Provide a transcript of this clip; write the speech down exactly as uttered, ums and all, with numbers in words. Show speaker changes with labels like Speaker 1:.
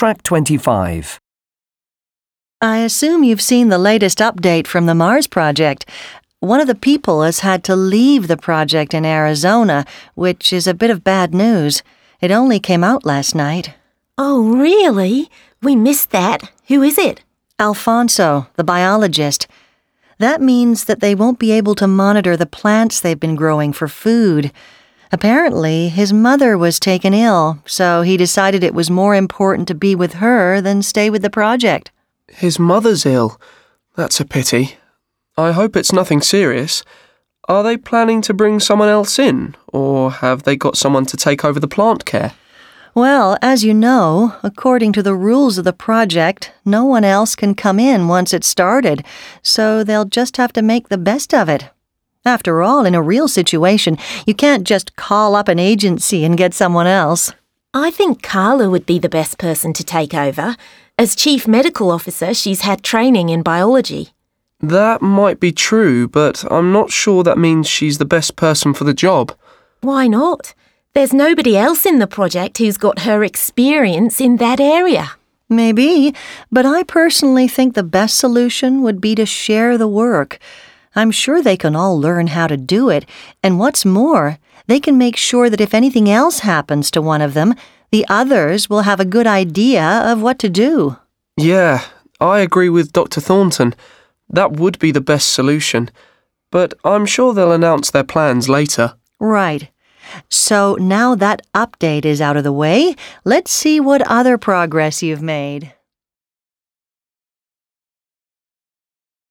Speaker 1: Track twenty-five.
Speaker 2: I assume you've seen the latest update from the Mars project. One of the people has had to leave the project in Arizona, which is a bit of bad news. It only came out last night.
Speaker 3: Oh, really? We missed that. Who is it?
Speaker 2: Alfonso, the biologist. That means that they won't be able to monitor the plants they've been growing for food. Apparently, his mother was taken ill, so he decided it was more important to be with her than stay with the project.
Speaker 4: His mother's ill. That's a pity. I hope it's nothing serious. Are they planning to bring someone else in, or have they got someone to take over the plant care?
Speaker 2: Well, as you know, according to the rules of the project, no one else can come in once it's started, so they'll just have to make the best of it. After all, in a real situation, you can't just call up an agency and get someone else.
Speaker 3: I think Carla would be the best person to take over. As Chief Medical Officer, she's had training in biology.
Speaker 4: That might be true, but I'm not sure that means she's the best person for the job.
Speaker 3: Why not? There's nobody else in the project who's got her experience in that area.
Speaker 2: Maybe, but I personally think the best solution would be to share the work. I'm sure they can all learn how to do it, and what's more, they can make sure that if anything else happens to one of them, the others will have a good idea of what to do.
Speaker 4: Yeah, I agree with Doctor Thornton. That would be the best solution, but I'm sure they'll announce their plans later.
Speaker 2: Right. So now that update is out of the way, let's see what other progress you've made.